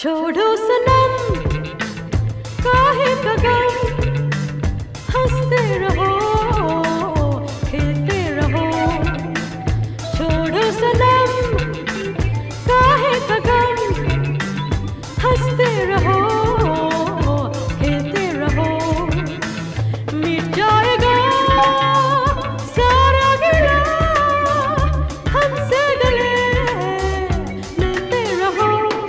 छोड़ो सनम काहे का गम, हंसते रहो खेलते रहो। छोड़ो सनम काहे का गम, हंसते रहो खेलते रहो। मिट जाएगा सारा गिला, हमसे गले मिलते रहो।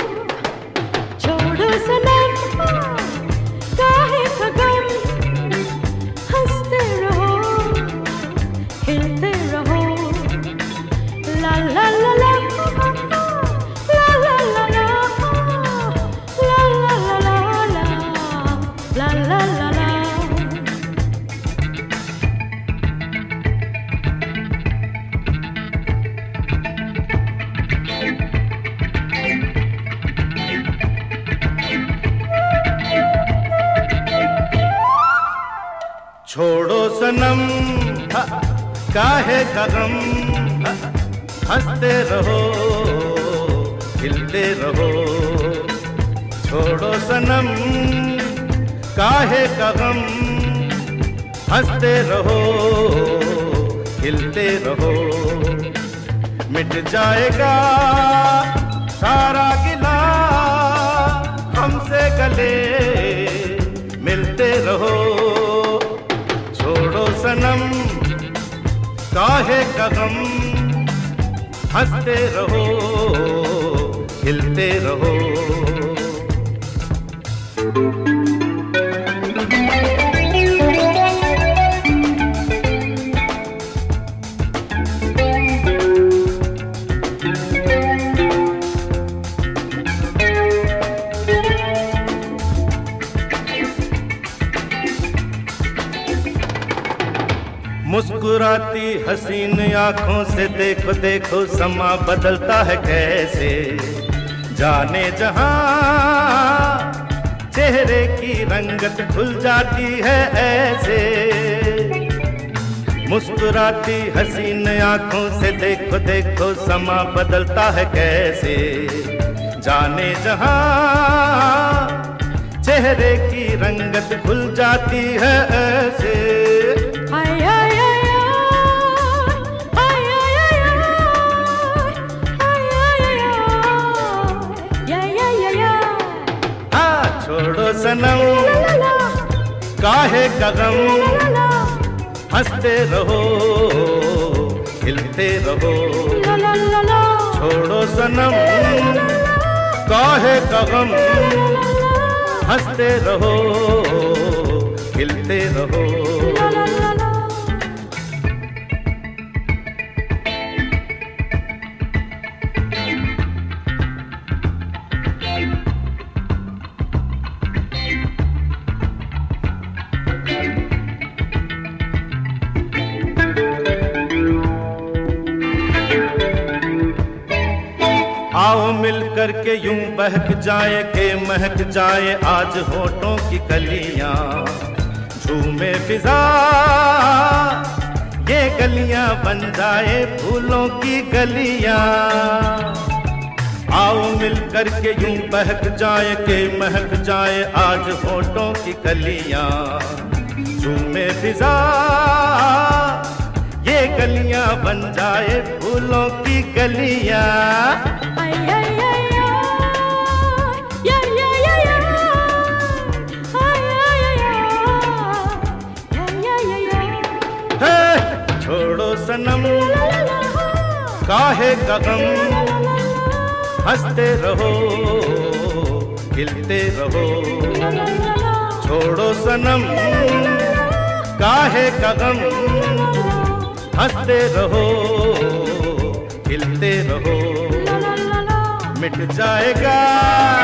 छोड़ो सनम काहे का गम, हंसते रहो खेलते रहो। ला ला ला ला ला ला ला ला ला ला ला ला ला। छोड़ो सनम काहे का गम, हंसते रहो खिलते रहो। छोड़ो सनम काहे का गम, हंसते रहो खिलते रहो। मिट जाएगा सारा गिला, हमसे गले मिलते रहो। छोड़ो सनम काहे का गम, हंसते रहो खिलते रहो। मुस्कुराती हसीन आंखों से देखो देखो समा बदलता है कैसे। जाने जहां चेहरे की रंगत खुल जाती है ऐसे। मुस्कुराती हसीन आंखों से देखो देखो समा बदलता है कैसे। जाने जहां चेहरे की रंगत खुल जाती है ऐसे। छोड़ो सनम काहे का गम, हंसते रहो खिलते रहो। छोड़ो सनम काहे का गम, हंसते रहो खिलते रहो। आओ मिल करके यूं बहक जाए के महक जाए आज होठों की कलियां। झूमे फिजा ये गलियां बन जाए फूलों की गलियां। आओ मिल करके यूं बहक जाए के महक जाए आज होठों की कलियां। झूमे फिजा ये गलियां बन जाए फूलों की गलियां। छोड़ो सनम काहे का गम, हंसते रहो खिलते रहो। छोड़ो सनम काहे का गम, हंसते रहो खिलते रहो। मिट जाएगा